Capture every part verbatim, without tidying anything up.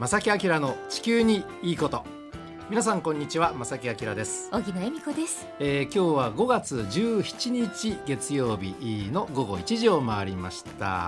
正木明の地球にいいこと。皆さんこんにちは、正木明です。 荻野恵美子です。 えー、今日はごがつじゅうしちにち月曜日のごごいちじを回りました。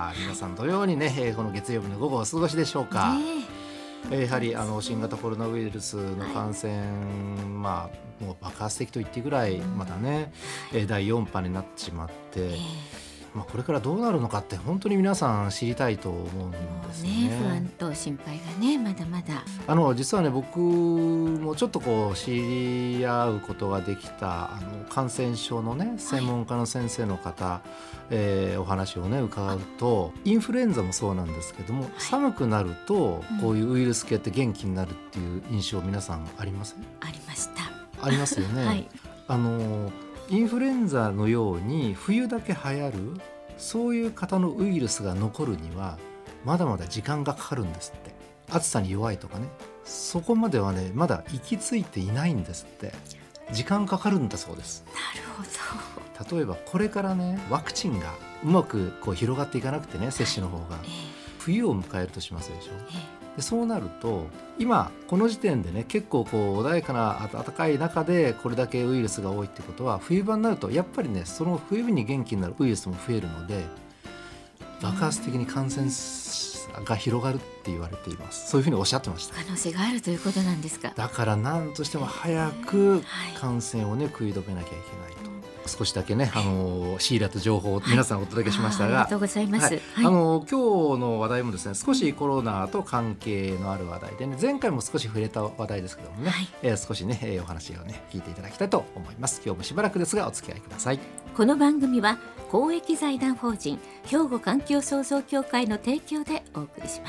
皆さんどのようにね、この月曜日の午後をお過ごしでしょうか。ねえー、やはりあの新型コロナウイルスの感染、はい、まあもう爆発的と言ってぐらいまだね、うん、だいよん波になってしまって、えーまあ、これからどうなるのかって本当に皆さん知りたいと思うんですよね。 ね、不安と心配がねまだまだあの実はね、僕もちょっとこう知り合うことができたあの感染症のね専門家の先生の方、はいえー、お話をね伺うと、インフルエンザもそうなんですけども、はい、寒くなるとこういうウイルス系って元気になるっていう印象皆さんありません？ ありました。 ありますよね、はい、あのインフルエンザのように冬だけ流行るそういう方のウイルスが残るにはまだまだ時間がかかるんですって。暑さに弱いとかね、そこまではねまだ行き着いていないんですって。時間かかるんだそうです。 なるほど。例えばこれからねワクチンがうまくこう広がっていかなくてね、接種の方が、えー、冬を迎えるとしますでしょ、えー、でそうなると今この時点でね結構こう穏やかな暖かい中でこれだけウイルスが多いってことは、冬場になるとやっぱりねその冬に元気になるウイルスも増えるので爆発的に感染が広がるって言われています。そういうふうにおっしゃってました。 可能性があるということなんですか。 だから何としても早く感染をね食い止めなきゃいけないと、少しだけね、あの仕入れた情報を皆さんお届けしましたが、はい、 ありがとうございます、はいはい、あの今日の話題もですね少しコロナと関係のある話題でね、前回も少し触れた話題ですけどもね、はいえー、少しね、えー、お話をね聞いていただきたいと思います。今日もしばらくですがお付き合いください。 この番組は公益財団法人兵庫環境創造協会の提供でお送りします。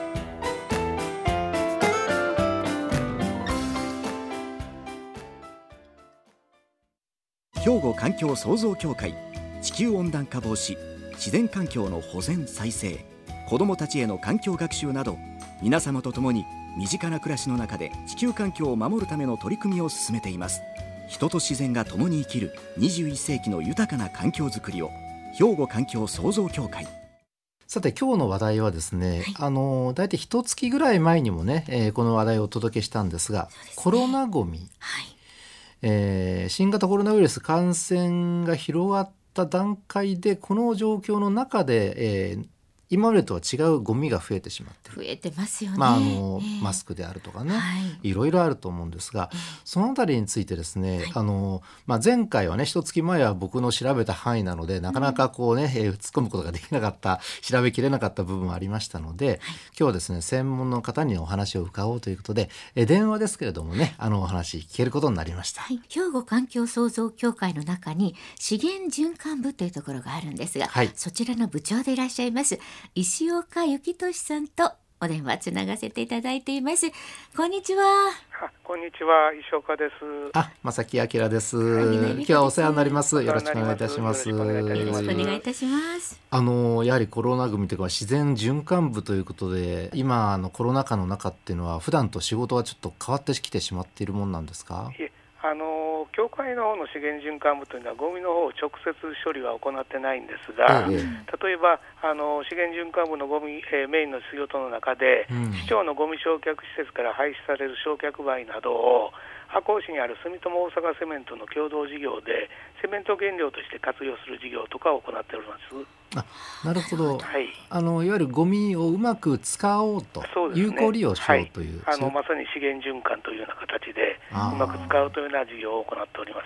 兵庫環境創造協会、地球温暖化防止、自然環境の保全再生、子どもたちへの環境学習など、皆様と共に身近な暮らしの中で地球環境を守るための取り組みを進めています。人と自然が共に生きるにじゅういっせいきの豊かな環境づくりを、兵庫環境創造協会。 さて今日の話題はですね、はい、あのだいたい一月ぐらい前にもね、えー、この話題をお届けしたんですが、 そうですね、 コロナごみ、 はいえー、新型コロナウイルス感染が広がった段階でこの状況の中で、えー今までとは違うゴミが増えてしまって増えてますよね、 まああのえー、 マスクであるとかね、 はい、 いろいろあると思うんですが、えー、そのあたりについてですね、はい、あのまあ、前回はね一月前は僕の調べた範囲なのでなかなかこうね、うんえー、突っ込むことができなかった、調べきれなかった部分はありましたので、はい、今日はですね専門の方にお話を伺おうということで、えー、電話ですけれどもねあのお話聞けることになりました、 はい、兵庫環境創造協会の中に資源循環部というところがあるんですが、はい、そちらの部長でいらっしゃいます石岡幸俊さんとお電話つながせていただいています。こんにちは。 あ、こんにちは、石岡です。 あ、正木明です。今日はお世話になります。よろしくお願いいたします。 よろしくお願いいたします。 あのやはりコロナ組というか自然循環部ということで、今あのコロナ禍の中っていうのは普段と仕事はちょっと変わってきてしまっているもんなんですか？ いえ、あの協会の方の資源循環部というのはゴミの方を直接処理は行ってないんですが、ええ、例えばあの資源循環部のゴミ、えー、メインの仕事の中で、うん、市町のゴミ焼却施設から排出される焼却灰などを赤穂市にある住友大阪セメントの共同事業でセメント原料として活用する事業とかを行っております。 あ、なるほど、 はい、 あのいわゆるゴミをうまく使おうと、 そうですね、 有効利用しようという、 はい、あのまさに資源循環というような形でうまく使うというような事業を行っております。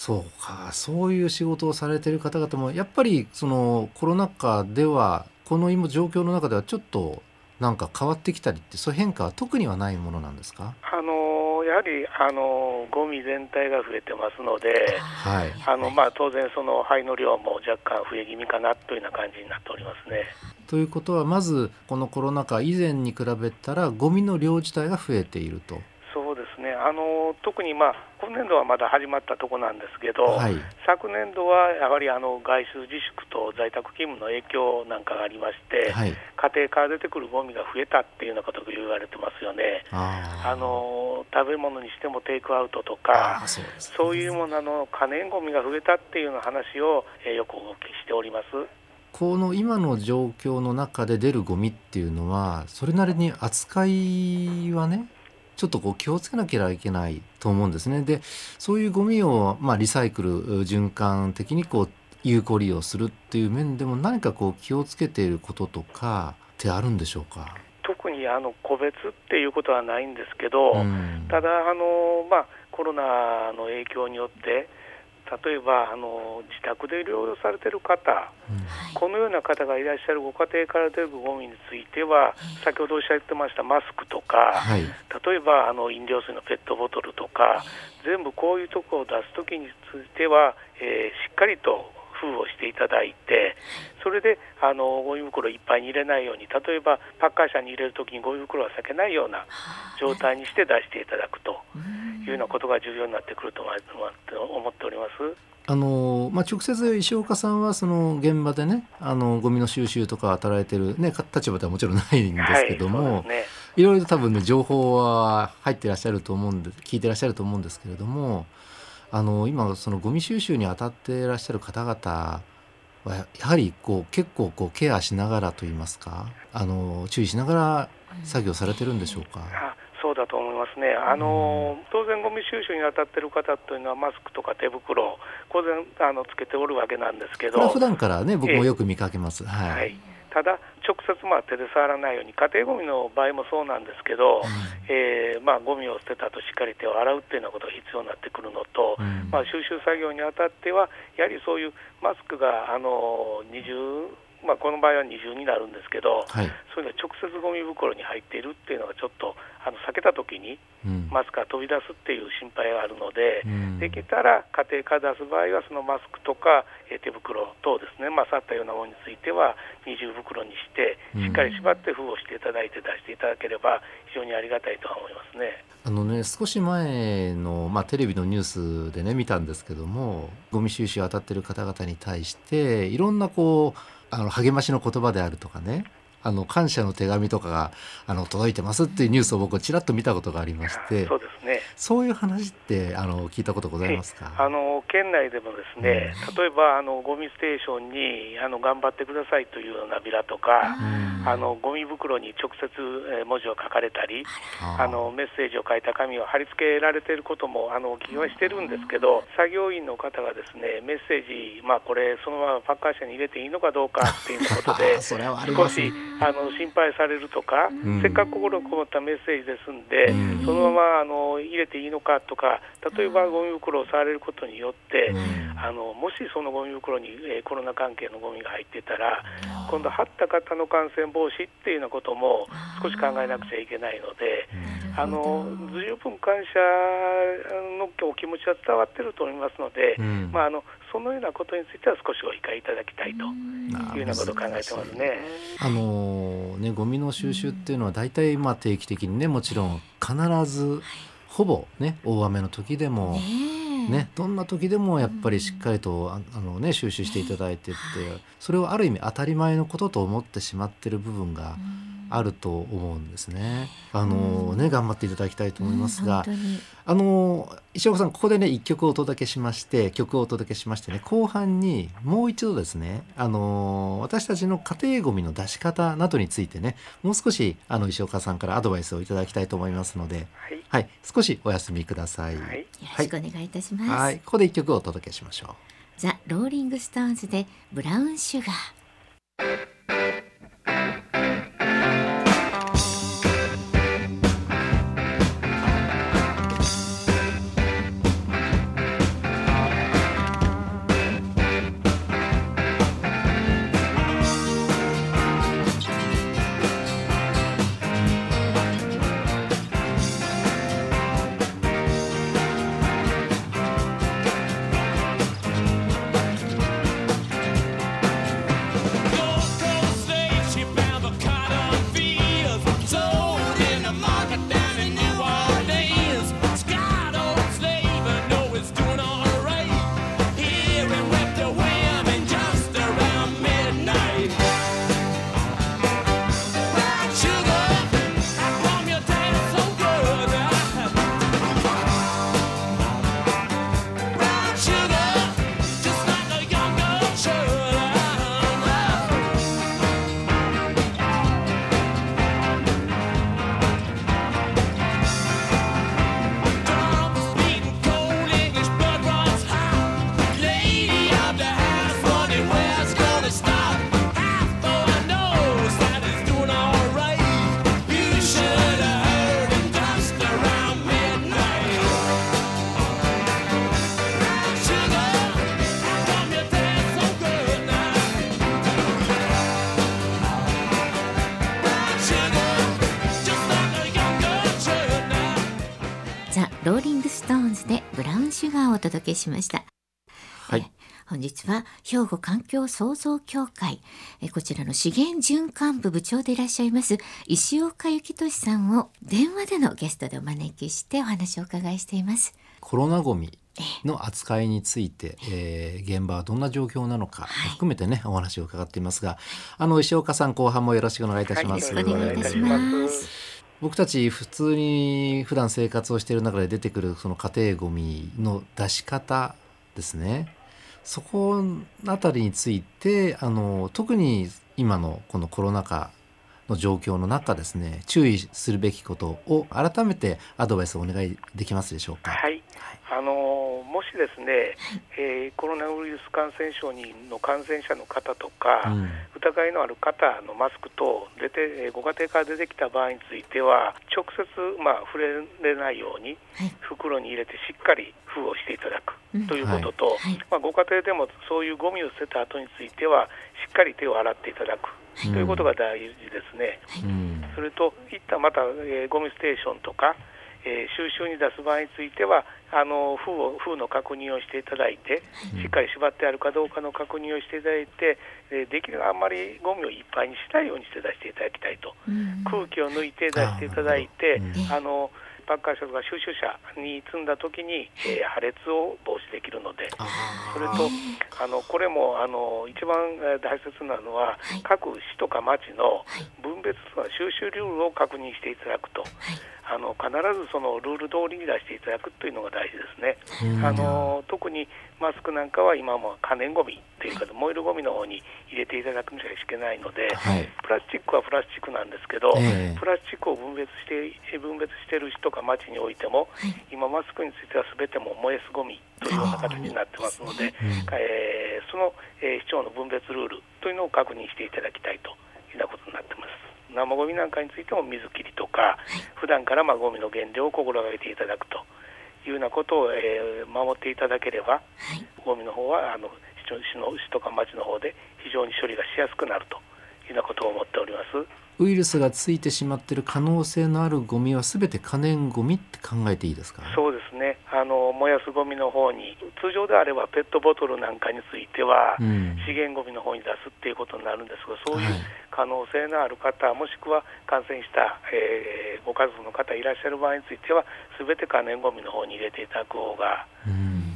そうか、そういう仕事をされている方々もやっぱりそのコロナ禍ではこの今状況の中ではちょっとなんか変わってきたりって、そういう変化は特にはないものなんですか？ あのやはりあのゴミ全体が増えてますので、 はい、 あのまあ、当然その灰の量も若干増え気味かなというような感じになっておりますね。 ということはまずこのコロナ禍以前に比べたらゴミの量自体が増えていると。 そうですね、あの特に、まあ、今年度はまだ始まったところなんですけど、はい、昨年度はやはりあの外出自粛と在宅勤務の影響なんかがありまして、はい、家庭から出てくるゴミが増えたっていうようなことが言われてますよね。ああの食べ物にしてもテイクアウトとか そうですね、そういうものの可燃ゴミが増えたっていうような話を、えー、よくお聞きしております。 この今の状況の中で出るゴミっていうのはそれなりに扱いはねちょっとこう気をつけなきゃいけないと思うんですね。でそういうゴミをまあリサイクル循環的にこう有効利用するっていう面でも何かこう気をつけていることとかってあるんでしょうか。 特にあの個別っていうことはないんですけど、うん、ただあの、まあ、コロナの影響によって例えばあの自宅で療養されている方、うん、このような方がいらっしゃるご家庭から出るゴミについては、先ほどおっしゃってましたマスクとか、はい、例えばあの飲料水のペットボトルとか、全部こういうところを出すときについては、えー、しっかりと封をしていただいて、それであのゴミ袋いっぱいに入れないように、例えばパッカー車に入れるときにゴミ袋は避けないような状態にして出していただくというようなことが重要になってくると思っております。 あのまあ、直接石岡さんはその現場でねあのゴミの収集とか働いてる、ね、立場ではもちろんないんですけども、はいね、いろいろ多分ね情報は入ってらっしゃると思うんで聞いてらっしゃると思うんですけれども、あの今そのゴミ収集に当たっていらっしゃる方々はやはりこう結構こうケアしながらといいますか、あの注意しながら作業されてるんでしょうか。 そうだと思いますね。あの、うん、当然ゴミ収集に当たっている方というのはマスクとか手袋当然あのつけておるわけなんですけど、 これは普段からね僕もよく見かけます、えーはいはい、ただ直接まあ手で触らないように、家庭ゴミの場合もそうなんですけど、うんえーまあ、ゴミを捨てたとしっかり手を洗うっていうようなことが必要になってくるのと、うんまあ、収集作業にあたってはやはりそういうマスクがあの二重まあ、この場合は二重になるんですけど、はい、そういうのは直接ゴミ袋に入っているっていうのがちょっとあの避けたときにマスクが飛び出すっていう心配があるので、うん、できたら家庭から出す場合はそのマスクとか手袋等ですね、まあ、去ったようなものについては二重袋にしてしっかり縛って封をしていただいて出していただければ非常にありがたいとは思いますね。 あのね少し前の、まあ、テレビのニュースでね見たんですけども、ゴミ収集当たっている方々に対していろんなこうあの励ましの言葉であるとかね、あの感謝の手紙とかがあの届いてますっていうニュースを僕はちらっと見たことがありまして、 そうですね、 そういう話ってあの聞いたことございますか。 あの県内でもですね、うん、例えばあのゴミステーションにあの頑張ってくださいというようなビラとか、うん、あのゴミ袋に直接文字を書かれたり、あのメッセージを書いた紙を貼り付けられていることもあのお聞きはしてるんですけど、作業員の方がですねメッセージ、まあ、これそのままパッカー車に入れていいのかどうかっていうことで少しあの心配されるとか、うん、せっかく心こもったメッセージですんで、うん、そのままあの入れていいのかとか、例えばゴミ袋を触れることによって、うん、あのもしそのゴミ袋に、えー、コロナ関係のゴミが入ってたら、うん、今度貼った方の感染防止っていうようなことも少し考えなくちゃいけないので、あの十分感謝のお気持ちは伝わっていると思いますので、うんまあ、あのそのようなことについては少しご理解いただきたいというようなことを考えてますね。 あのねゴミの収集っていうのは大体まあ定期的にね、もちろん必ずほぼね大雨の時でも、ね、どんな時でもやっぱりしっかりとああの、ね、収集していただいてって、それをある意味当たり前のことと思ってしまってる部分があると思うんですね。あのね頑張っていただきたいと思いますが、あの石岡さんここでねいっきょくお届けしまして曲をお届けしましてね、後半にもう一度ですね、あの私たちの家庭ごみの出し方などについてねもう少しあの石岡さんからアドバイスをいただきたいと思いますので、はいはい、少しお休みください、はい、 よろしくお願いいたします、 はい、ここでいっきょくお届けしましょう。 ザ・ローリングストーンズでブラウンシュガー。 Go, go! がお届けしました。 はい、 本日は兵庫環境創造協会えこちらの資源循環部部長でいらっしゃいます石岡幸俊さんを電話でのゲストでお招きしてお話をお伺いしています。 コロナごみの扱いについて、えー、現場はどんな状況なのか含めてね、はい、お話を伺っていますが、あの石岡さん、後半もよろしくお願いいたします。 はい、よろしくお願いいたします。 僕たち普通に普段生活をしている中で出てくるその家庭ごみの出し方ですね、そこあたりについてあの特に今のこのコロナ禍の状況の中ですね、注意するべきことを改めてアドバイスをお願いできますでしょうか。 はい、あのもしですね、えー、コロナウイルス感染症にの感染者の方とか、うん、疑いのある方のマスク等出てご家庭から出てきた場合については直接、まあ、触れれないように袋に入れてしっかり封をしていただくということと、はいはい、まあ、ご家庭でもそういうゴミを捨てた後についてはしっかり手を洗っていただくということが大事ですね。うん、それといったまた、えー、ゴミステーションとか、えー、収集に出す場合についてはあの封を封の確認をしていただいて、しっかり縛ってあるかどうかの確認をしていただいて、えー、できるあんまりゴミをいっぱいにしないようにして出していただきたいと、うん、空気を抜いて出していただいて、うん、あのパッカー車とか収集車に積んだときに、えー、破裂を防止できるので、それとあのこれもあの一番大切なのは、はい、各市とか町の分別とか収集ルールを確認していただくと、はい、あの必ずそのルール通りに出していただくというのが大事ですね。あの特にマスクなんかは今も可燃ごみというか燃えるごみの方に入れていただくんじゃいけないので、はい、プラスチックはプラスチックなんですけど、えー、プラスチックを分別して分別している市とか町においても、はい、今マスクについては全ても燃やすごみというような形になってますので、えー、その、えー、市町の分別ルールというのを確認していただきたいというようなことになってます。生ゴミなんかについても水切りとか、はい、普段からまあゴミの減量を心がけていただくというようなことを、えー、守っていただければ、はい、ゴミの方はあの市の市とか町の方で非常に処理がしやすくなるというようなことを思っております。 ウイルスがついてしまっている可能性のあるゴミはすべて可燃ゴミって考えていいですか？ そうですね、あの燃やすゴミの方に通常であればペットボトルなんかについては、うん、資源ゴミの方に出すっていうことになるんですが、そういう可能性のある方、はい、もしくは感染した、えー、ご家族の方いらっしゃる場合についてはすべて可燃ゴミの方に入れていただく方が、 うん、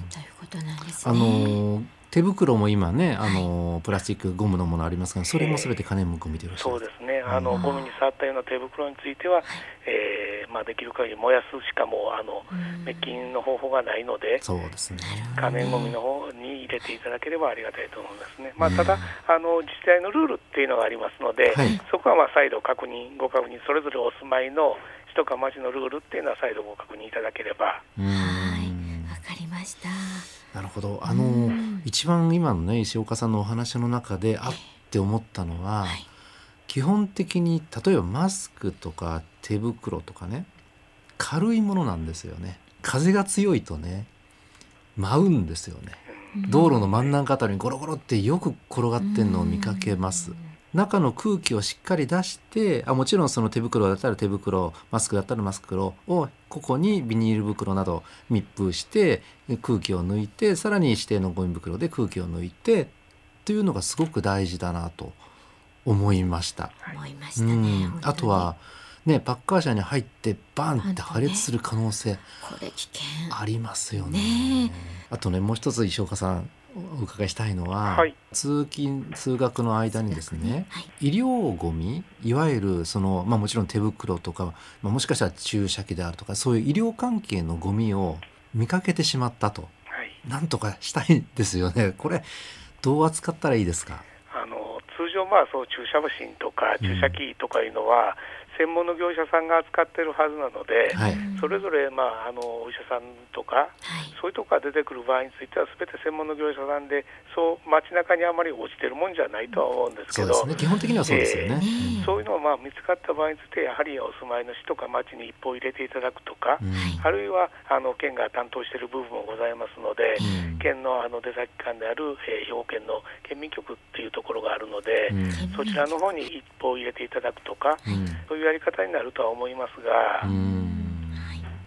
ということなんですね。 あのー手袋も今ね、あのプラスチックゴムのものありますが、それもすべて可燃ゴミでよろしいですか？ そうですね、あのゴミに触ったような手袋については、えーまあ、できる限り燃やすしかもあの滅菌の方法がないので、 そうですね、 可燃ゴミの方に入れていただければありがたいと思いますね。まあ、ただあの自治体のルールっていうのがありますので、はい、そこはまあ再度確認ご確認、それぞれお住まいの市とか町のルールっていうのは再度ご確認いただければ。 はい、わかりました。 なるほど。あの一番今のね石岡さんのお話の中であって思ったのは、はい、基本的に例えばマスクとか手袋とかね、軽いものなんですよね。風が強いとね舞うんですよね。道路の真ん中あたりにゴロゴロってよく転がってんのを見かけます。中の空気をしっかり出して、あもちろんその手袋だったら手袋、マスクだったらマスクをここにビニール袋など密封して空気を抜いて、さらに指定のゴミ袋で空気を抜いてというのがすごく大事だなと思いました。 思いましたね。うん、 あとはね、パッカー車に入ってバンって破裂する可能性ありますよね。ね、あとね、もう一つ石岡さんお伺いしたいのは、はい、通勤通学の間にですね、はい、医療ゴミ、いわゆるその、まあ、もちろん手袋とか、まあ、もしかしたら注射器であるとか、そういう医療関係のゴミを見かけてしまったと、はい、なんとかしたいんですよね。これどう扱ったらいいですか？ あの通常まあそう注射マシンとか注射器とかいうのは、うん、専門の業者さんが扱っているはずなので、はい、それぞれ、まあ、あのお医者さんとか、はい、そういうところが出てくる場合については全て専門の業者さんで、そう街中にあまり落ちてるもんじゃないとは思うんですけど、 そうですね、基本的にはそうですよね。 えー、そういうのをまあ見つかった場合について、やはりお住まいの市とか町に一報入れていただくとか、うん、あるいはあの県が担当している部分もございますので、うん、県のあの出先機関である、えー、兵庫県の県民局っていうところがあるので、うん、そちらの方に一報入れていただくとか、うん、そういうやり方になるとは思いますが、うん、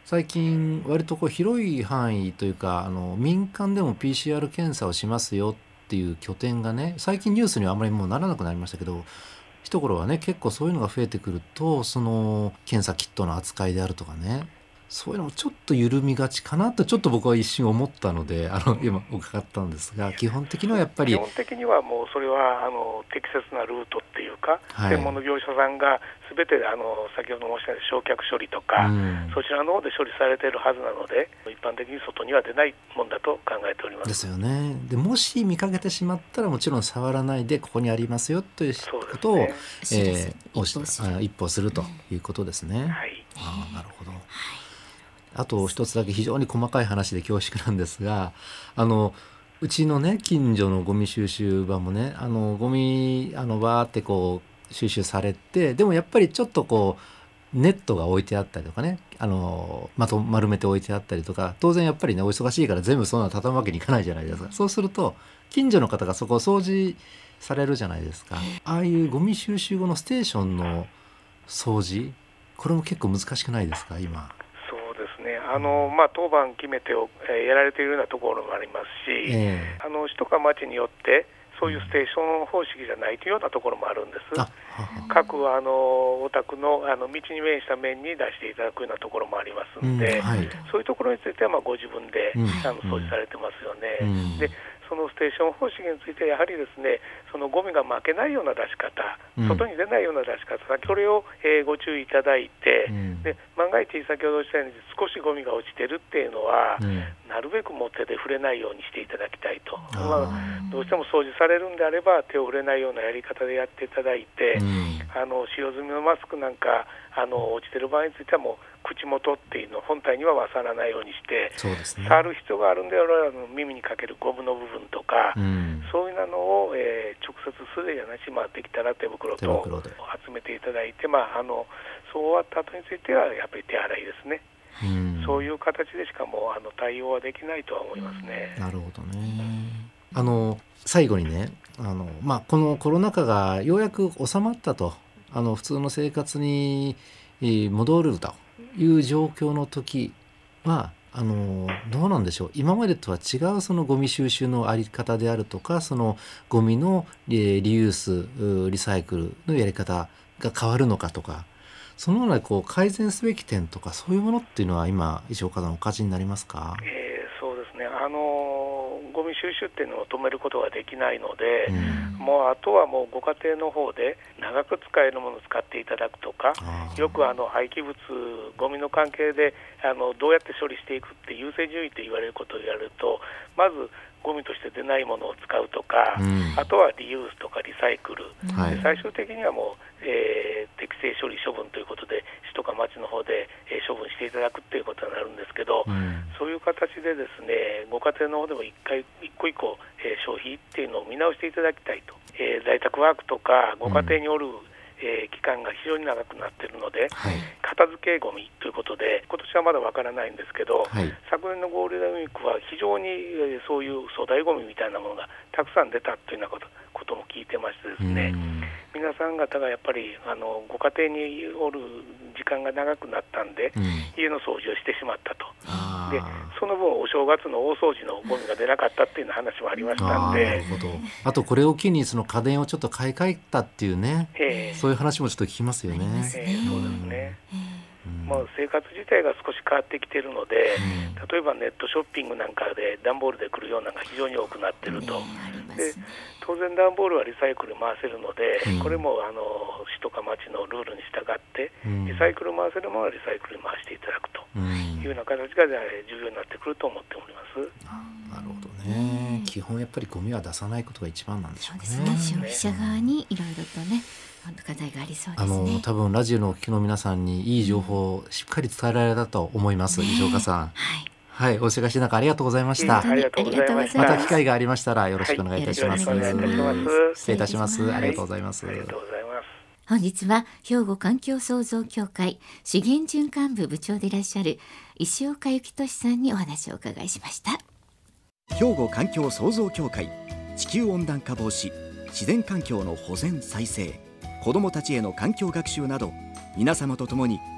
最近割とこう広い範囲というか、あの民間でも ピーシーアール 検査をしますよっていう拠点がね、最近ニュースにはあまりもうならなくなりましたけど、一頃はね結構そういうのが増えてくると、その検査キットの扱いであるとかね、そういうのもちょっと緩みがちかなとちょっと僕は一瞬思ったので、あの今伺ったんですが、基本的にはやっぱり基本的にはもうそれはあの適切なルートっていうか、 はい、 専門の業者さんが全てあの先ほど申し上げた焼却処理とか、うん、そちらの方で処理されているはずなので、一般的に外には出ないもんだと考えております。 ですよね。でもし見かけてしまったらもちろん触らないで、ここにありますよということを、ねえー、一歩するということですね。うん、はい、あ、なるほど。はい、あと一つだけ非常に細かい話で恐縮なんですが、あのうちのね近所のゴミ収集場もね、あのゴミあのバーってこう収集されて、でもやっぱりちょっとこうネットが置いてあったりとかね、あのまと丸めて置いてあったりとか、当然やっぱりねお忙しいから全部そんな畳むわけにいかないじゃないですか。そうすると近所の方がそこを掃除されるじゃないですか。ああいうゴミ収集後のステーションの掃除、これも結構難しくないですか今。 あのまあ、当番決めてを、えー、やられているようなところもありますし、えー、あの市とか町によってそういうステーション方式じゃないというようなところもあるんです。各あのお宅の、あの道に面した面に出していただくようなところもありますので、うん、はい、そういうところについてはまあご自分で、うん、あの掃除されてますよね。うん、でそのステーション方式についてやはりですね、そのゴミが負けないような出し方、外に出ないような出し方、これを、えー、ご注意いただいて、うん、で万が一先ほどおっしゃったように少しゴミが落ちてるっていうのは、うん、なるべくも手で触れないようにしていただきたいと。まあ、どうしても掃除されるんであれば手を触れないようなやり方でやっていただいて、うん、あの使用済みのマスクなんかあの落ちてる場合についてはもう口元っていうの本体には触らないようにして、そうですね、触る必要があるんであれば耳にかけるゴムの部分とか、うん、そういうのを、えー、直接素手じゃなし回ってきたら手袋と集めていただいて、まあ、あのそう終わった後についてはやっぱり手洗いですね。うん、そういう形でしかもあの対応はできないとは思いますね。 なるほどね。あの最後にね、あの、まあ、このコロナ禍がようやく収まったと、あの普通の生活に戻るという状況の時は、あのどうなんでしょう、今までとは違うそのゴミ収集のあり方であるとか、そのゴミのリユースリサイクルのやり方が変わるのかとか、そのようなこう改善すべき点とか、そういうものっていうのは今石岡さんお感じになりますか？ えー、そうですね、あのゴミ収集っていうのを止めることができないので、うん、もうあとはもうご家庭の方で長く使えるものを使っていただくとか、よくあの廃棄物ゴミの関係であのどうやって処理していくって優先順位と言われることをやると、まずゴミとして出ないものを使うとか、うん、あとはリユースとかリサイクル、はい、最終的にはもう、えー、適正処理処分ということで市とか町の方で、えー、処分していただくということになるんですけど、うん、そういう形でですね、ご家庭の方でも一回一個一個、えー、消費っていうのを見直していただきたいと、えー、在宅ワークとかご家庭におる、うん、えー、期間が非常に長くなっているので、はい、片付けゴミということで今年はまだわからないんですけど、はい、昨年のゴールデンウィークは非常に、えー、そういう粗大ゴミみたいなものがたくさん出たというようなこと、ことも聞いてましてですね、皆さん方がやっぱりあのご家庭におる時間が長くなったんで、うん、家の掃除をしてしまったと。でその分お正月の大掃除のゴミが出なかったっていう話もありましたんで、 あ, なるほど。 あとこれを機にその家電をちょっと買い替えたっていうね、えー、そういう話もちょっと聞きますよね。 えー、そうですね、うん、もう生活自体が少し変わってきているので、うん、例えばネットショッピングなんかで段ボールで来るようなのが非常に多くなっていると、ね、で当然段ボールはリサイクル回せるので、うん、これもあの市とか町のルールに従って、うん、リサイクル回せるものはリサイクルに回していただくというような形が重要になってくると思っております。 うん、なるほどね。基本やっぱりゴミは出さないことが一番なんでしょうね。 そうですね、消費者側にいろいろとね課題がありそうですね。 あの多分ラジオのお聞きの皆さんにいい情報をしっかり伝えられたと思います、ね、石岡さん、はいはい、お忙しい中ありがとうございました。 ありがとうございました。 また機会がありましたらよろしくお願いいたします。 はい、 失礼いたします。ありがとうございます。 ありがとうございます。 本日は兵庫環境創造協会資源循環部部長でいらっしゃる石岡幸俊さんにお話をお伺いしました。 兵庫環境創造協会地球温暖化防止、自然環境の保全再生、子どもたちへの環境学習など皆様と共に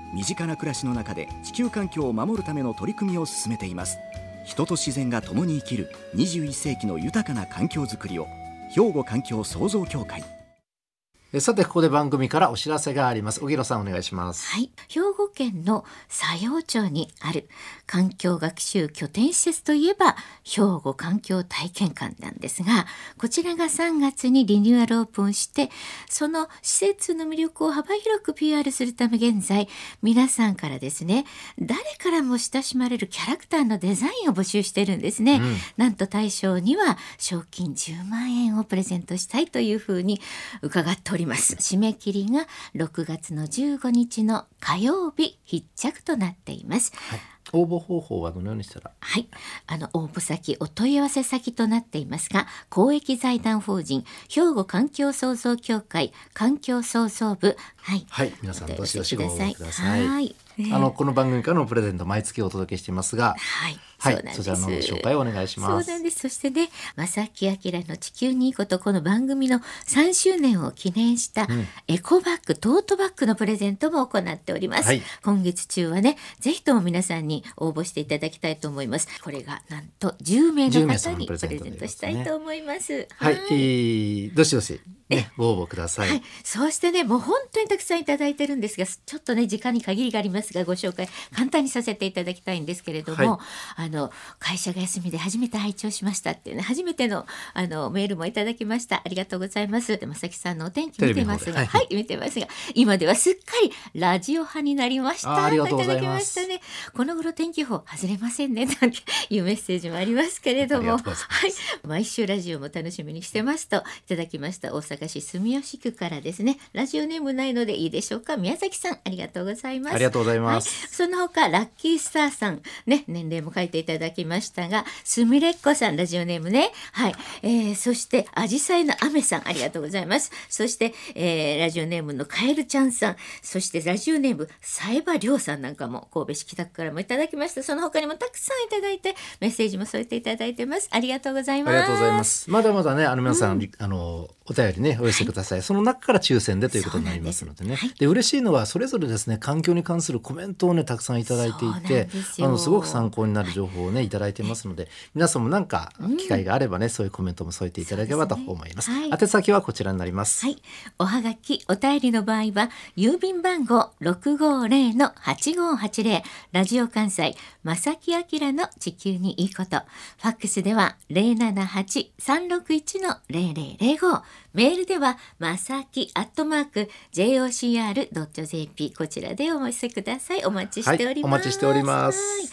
身近な暮らしの中で地球環境を守るための取り組みを進めています。人と自然が共に生きるにじゅういっ世紀の豊かな環境づくりを、兵庫環境創造協会。 さてここで番組からお知らせがあります。荻野さんお願いします。 はい、兵庫県の佐用町にある環境学習拠点施設といえば兵庫環境体験館なんですが、こちらがさんがつにリニューアルオープンして、その施設の魅力を幅広く ピーアール するため現在皆さんからですね、誰からも親しまれるキャラクターのデザインを募集しているんですね、うん、なんと大賞には賞金じゅうまんえんをプレゼントしたいというふうに伺っております。締め切りがろくがつのじゅうごにちの火曜日必着となっています、 はい、応募方法はどのようにしたら。 はい、あの応募先お問い合わせ先となっていますが、公益財団法人兵庫環境創造協会環境創造部、はい、 はい、皆さんどしどしご応募ください。 はい、 あのこの番組からのプレゼント毎月お届けしていますが、 はい、 はい、 そうなんです。 そちらの紹介をお願いします。 そうなんです。そしてね、正木明の地球にいいこと、この番組のさんしゅうねんを記念したエコバッグ、トートバッグのプレゼントも行っております、はい、今月中はね、ぜひとも皆さんに応募していただきたいと思います。これがなんとじゅうめいの方にプレゼントしたいと思います。 はい、はい、えー、どしどしね、ご応募ください、はい、 そしてね、もう本当にたくさんいただいてるんですが、ちょっとね時間に限りがありますがご紹介簡単にさせていただきたいんですけれども、はい、あの会社が休みで初めて拝聴しましたっていうね、初めてのあのメールもいただきました。ありがとうございます。で正木さんのお天気見てますが、はい、はい、見てますが、今ではすっかりラジオ派になりました。 あ, ありがとうございます。 いただきましたね。この頃天気予報外れませんねなんていうメッセージもありますけれども、はい、毎週ラジオも楽しみにしてますといただきました。大阪市住吉区からですね、ラジオネームないのでいいでしょうか、宮崎さん、ありがとうございます。 ありがとうございます、 はい、その他ラッキースターさんね、年齢も書いていただきましたが、すみれっこさん、ラジオネームね、はい、えー、そしてあじさいのあめさん、ありがとうございます。そして、えー、ラジオネームのカエルちゃんさん、そしてラジオネームさえばりょうさんなんかも神戸市北区からもいただきました。その他にもたくさんいただいてメッセージも添えていただいてます。ありがとうございます。 ありがとうございます。まだまだね、あの皆さん、うん、あのお便りねお寄せください、はい、その中から抽選でということになりますのでね。で、はい、で嬉しいのはそれぞれですね、環境に関するコメントをねたくさんいただいていて、すあのすごく参考になる情報をねいただいてますので、皆さんもなんか機会があればね、うん、そういうコメントも添えていただければと思います。はい、宛先はこちらになります。 はい、おはがきお便りの場合は郵便番号 ろくごーぜろのはちごーはちぜろ、ラジオ関西正木明の地球にいいこと、ファックスでは ゼロななはちさんろくいちのゼロゼロゼロご、メールではまさきアットマーク ジェイオーシーアールドットジェーピー、 こちらでお寄せください。お待ちしております。 はい、お待ちしております。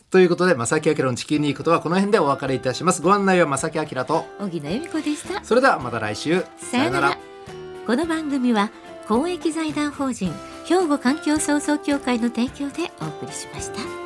ということで、正木明の地球にいいことはこの辺でお別れいたします。ご案内は正木明と荻野由美子でした。 それではまた来週、 さよなら。この番組は公益財団法人兵庫環境創造協会の提供でお送りしました。